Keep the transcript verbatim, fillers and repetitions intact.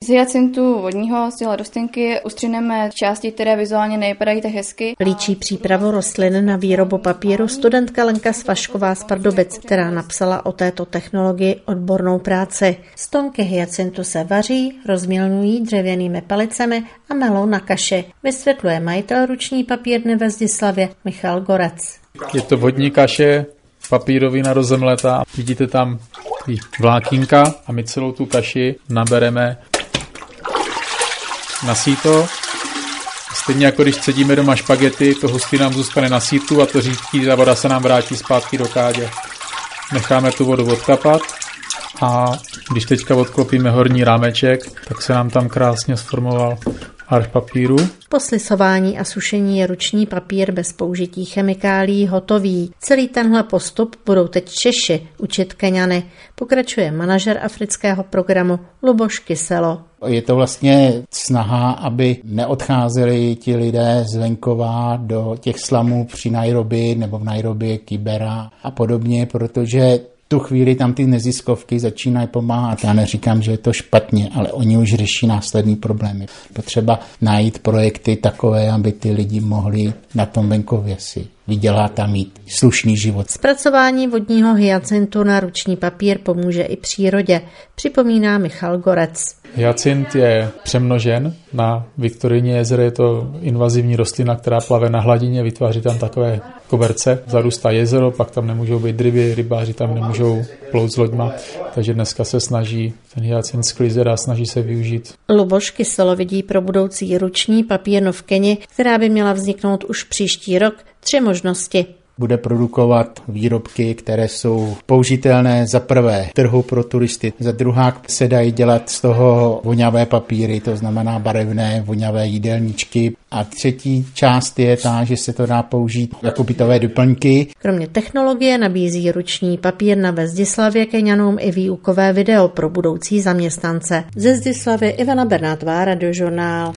Z hyacintu vodního, z těla rostlinky ustřineme části, které vizuálně nevypadají tak hezky. Líčí přípravu rostlin na výrobu papíru studentka Lenka Svašková z Pardubic, která napsala o této technologii odbornou práci. Stonky hyacintu se vaří, rozmělňují dřevěnými palicemi a melou na kaši, vysvětluje majitel ruční papírny ve Zdislavě Michal Gorec. Je to vodní kaše, papírový na rozemleta. Vidíte tam vlákínka a my celou tu kaši nabereme na síto. Stejně jako když cedíme doma špagety, to hustý nám zůstane na sítu a to řídký, ta voda se nám vrátí zpátky do kádě. Necháme tu vodu odkapat a když teďka odklopíme horní rámeček, tak se nám tam krásně sformoval arch papíru. Po slisování a sušení je ruční papír bez použití chemikálií hotový. Celý tenhle postup budou teď Češi učit Keňany, pokračuje manažer afrického programu Luboš Kyselo. Je to vlastně snaha, aby neodcházeli ti lidé z venkova do těch slamů při Nairobi nebo v Nairobi, Kibera a podobně, protože tu chvíli tam ty neziskovky začínají pomáhat. Já neříkám, že je to špatně, ale oni už řeší následní problémy. Potřeba najít projekty takové, aby ty lidi mohli na tom venkově si vydělat a mít slušný život. Zpracování vodního hyacintu na ruční papír pomůže i přírodě, připomíná Michal Gorec. Hyacint je přemnožen. Na Viktorině jezeře je to invazivní rostlina, která plave na hladině, vytváří tam takové koberce. Zarůstá jezero, pak tam nemůžou být ryby, rybáři tam nemůžou plout s loďma, takže dneska se snaží ten hyacint sklizet a snaží se využít. Luboš Kyselo vidí pro budoucí ruční papírnu v Keni, která by měla vzniknout už příští rok, tři možnosti. Bude produkovat výrobky, které jsou použitelné za prvé trhu pro turisty, za druhá se dají dělat z toho voňavé papíry, to znamená barevné voňavé jídelníčky. A třetí část je ta, že se to dá použít jako bytové doplňky. Kromě technologie nabízí ruční papírna ve Zdislavě Keňanům i výukové video pro budoucí zaměstnance. Ze Zdislavy Ivana Bernátová, Radiožurnál.